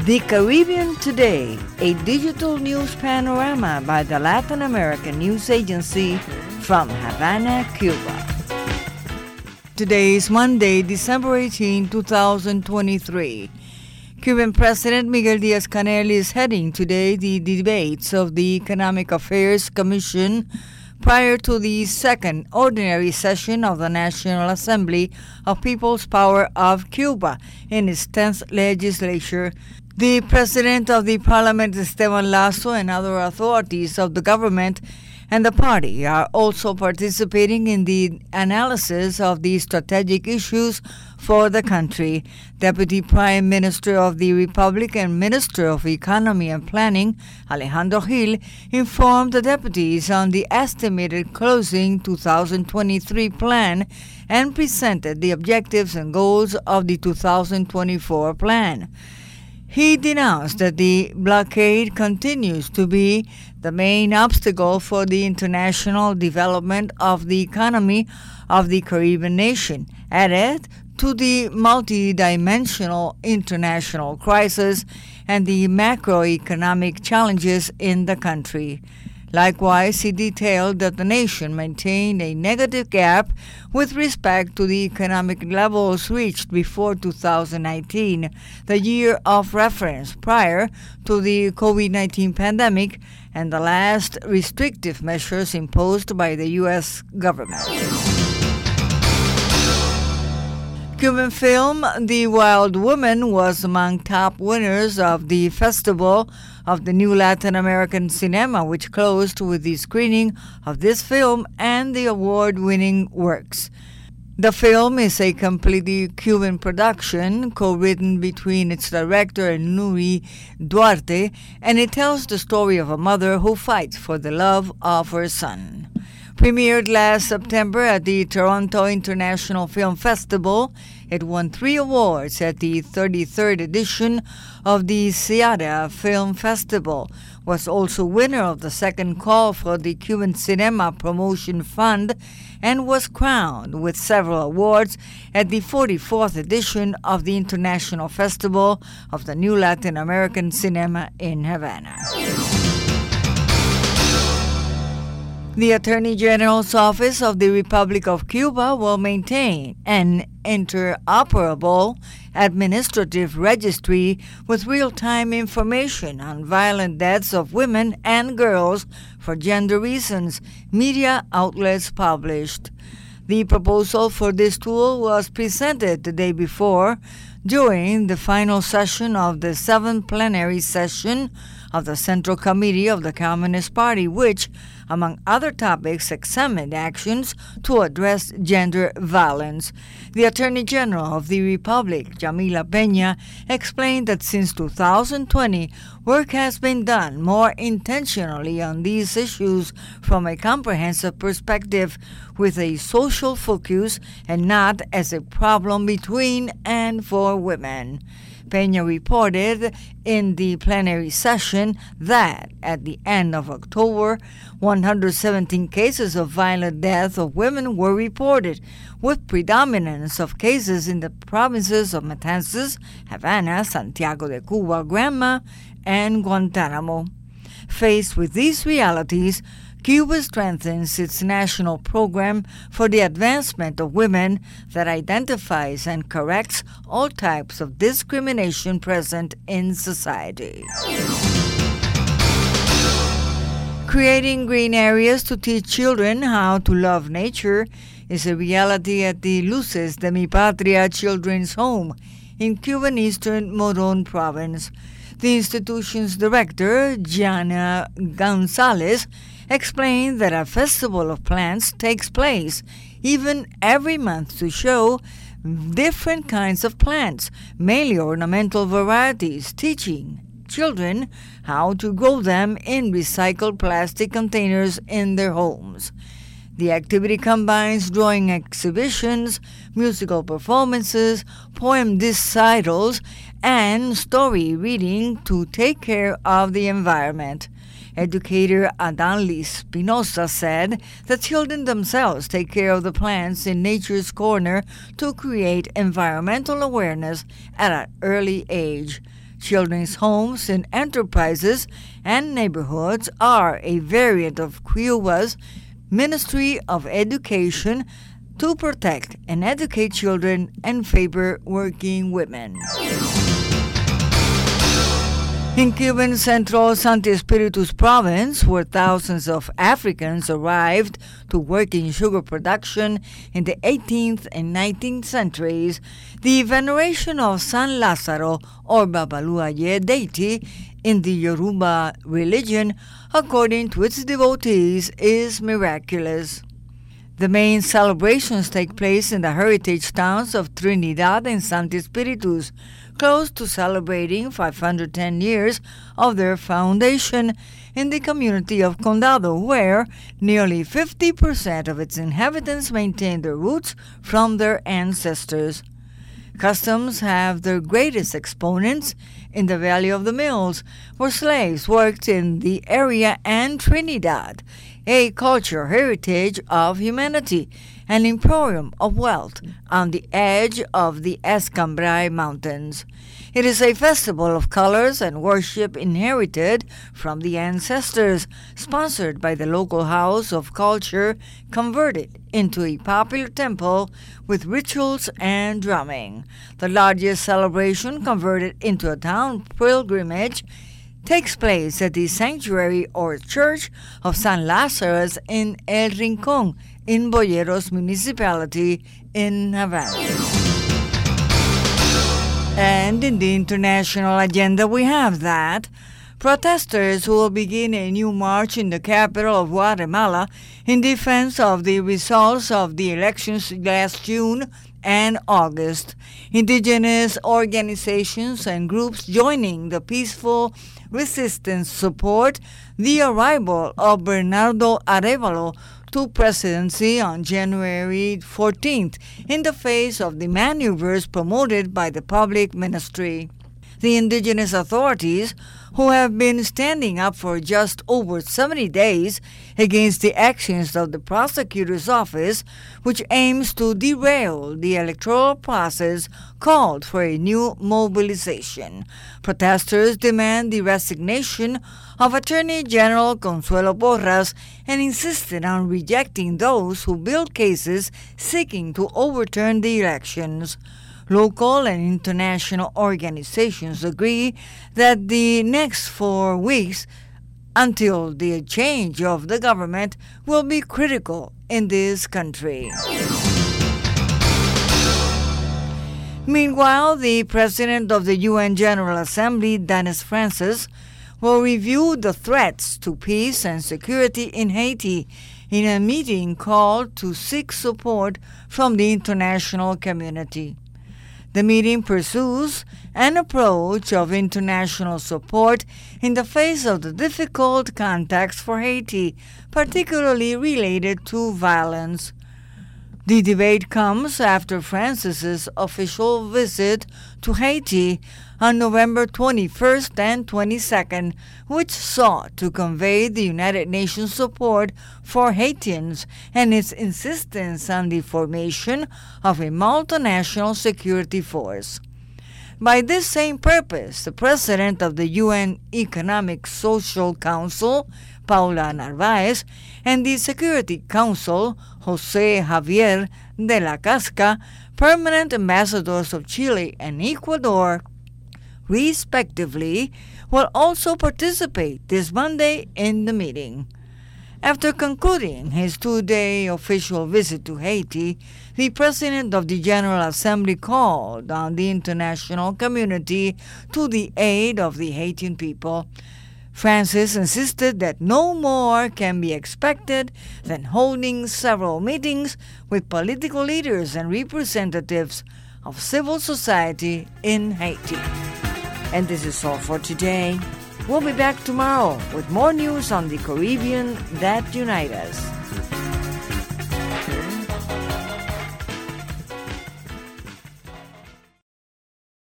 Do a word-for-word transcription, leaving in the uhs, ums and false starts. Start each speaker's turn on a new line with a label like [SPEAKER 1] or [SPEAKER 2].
[SPEAKER 1] The Caribbean Today, a digital news panorama by the Latin American News Agency from Havana, Cuba. Today is Monday, December eighteenth, twenty twenty-three. Cuban President Miguel Díaz-Canel is heading today the debates of the Economic Affairs Commission prior to the second ordinary session of the National Assembly of People's Power of Cuba in its tenth legislature. The President of the Parliament, Esteban Lasso, and other authorities of the government and the party are also participating in the analysis of the strategic issues for the country. Deputy Prime Minister of the Republic and Minister of Economy and Planning, Alejandro Gil, informed the deputies on the estimated closing two thousand twenty-three plan and presented the objectives and goals of the two thousand twenty-four plan. He denounced that the blockade continues to be the main obstacle for the international development of the economy of the Caribbean nation, added to the multidimensional international crisis and the macroeconomic challenges in the country. Likewise, he detailed that the nation maintained a negative gap with respect to the economic levels reached before two thousand nineteen, the year of reference prior to the COVID nineteen pandemic and the last restrictive measures imposed by the U S government. Cuban film The Wild Woman was among top winners of the Festival of the New Latin American Cinema, which closed with the screening of this film and the award-winning works. The film is a completely Cuban production, co-written between its director Nuri Duarte, and it tells the story of a mother who fights for the love of her son. Premiered last September at the Toronto International Film Festival, it won three awards at the thirty-third edition of the Seattle Film Festival, was also winner of the second call for the Cuban Cinema Promotion Fund, and was crowned with several awards at the forty-fourth edition of the International Festival of the New Latin American Cinema in Havana. The Attorney General's Office of the Republic of Cuba will maintain an interoperable administrative registry with real-time information on violent deaths of women and girls for gender reasons, media outlets published. The proposal for this tool was presented the day before during the final session of the seventh plenary session of the Central Committee of the Communist Party, which, among other topics, examined actions to address gender violence. The Attorney General of the Republic, Yamila Peña, explained that since two thousand twenty, work has been done more intentionally on these issues from a comprehensive perspective, with a social focus and not as a problem between and for women. Peña reported in the plenary session that at the end of October, one hundred seventeen cases of violent death of women were reported, with predominance of cases in the provinces of Matanzas, Havana, Santiago de Cuba, Granma, and Guantanamo. Faced with these realities, Cuba strengthens its national program for the advancement of women that identifies and corrects all types of discrimination present in society. Creating green areas to teach children how to love nature is a reality at the Luces de Mi Patria Children's Home in Cuban Eastern Moron Province. The institution's director, Gianna Gonzalez, explained that a festival of plants takes place even every month to show different kinds of plants, mainly ornamental varieties, teaching children how to grow them in recycled plastic containers in their homes. The activity combines drawing exhibitions, musical performances, poem recitals, and story reading to take care of the environment. Educator Adanli Spinoza said that children themselves take care of the plants in Nature's Corner to create environmental awareness at an early age. Children's homes and enterprises and neighborhoods are a variant of Cuba's Ministry of Education to protect and educate children and favor working women. In Cuban Central Santi Espiritus province, where thousands of Africans arrived to work in sugar production in the eighteenth and nineteenth centuries, the veneration of San Lázaro, or Babaluaye deity, in the Yoruba religion, according to its devotees, is miraculous. The main celebrations take place in the heritage towns of Trinidad and Santi Espiritus, close to celebrating five hundred ten years of their foundation in the community of Condado, where nearly fifty percent of its inhabitants maintain their roots from their ancestors. Customs have their greatest exponents in the Valley of the Mills, where slaves worked in the area, and Trinidad, a cultural heritage of humanity, an emporium of wealth on the edge of the Escambray Mountains. It is a festival of colors and worship inherited from the ancestors, sponsored by the local House of Culture, converted into a popular temple with rituals and drumming. The largest celebration, converted into a town pilgrimage, takes place at the sanctuary or church of San Lazarus in El Rincón, in Boyeros municipality in Havana. And in the international agenda, we have that protesters will begin a new march in the capital of Guatemala in defense of the results of the elections last June and August. Indigenous organizations and groups joining the peaceful resistance support the arrival of Bernardo Arévalo to presidency on January fourteenth in the face of the maneuvers promoted by the public ministry. The indigenous authorities, who have been standing up for just over seventy days against the actions of the prosecutor's office, which aims to derail the electoral process, called for a new mobilization. Protesters demand the resignation of Attorney General Consuelo Porras and insisted on rejecting those who build cases seeking to overturn the elections. Local and international organizations agree that the next four weeks until the change of the government will be critical in this country. Meanwhile, the president of the U N General Assembly, Denis Francis, will review the threats to peace and security in Haiti in a meeting called to seek support from the international community. The meeting pursues an approach of international support in the face of the difficult context for Haiti, particularly related to violence. The debate comes after Francis's official visit to Haiti on November twenty-first and twenty-second, which sought to convey the United Nations support for Haitians and its insistence on the formation of a multinational security force. By this same purpose, the president of the U N Economic Social Council, Paula Narváez, and the Security Council, José Javier de la Casca, permanent ambassadors of Chile and Ecuador, respectively, will also participate this Monday in the meeting. After concluding his two-day official visit to Haiti, the President of the General Assembly called on the international community to the aid of the Haitian people. Francis insisted that no more can be expected than holding several meetings with political leaders and representatives of civil society in Haiti. And this is all for today. We'll be back tomorrow with more news on the Caribbean that unite us.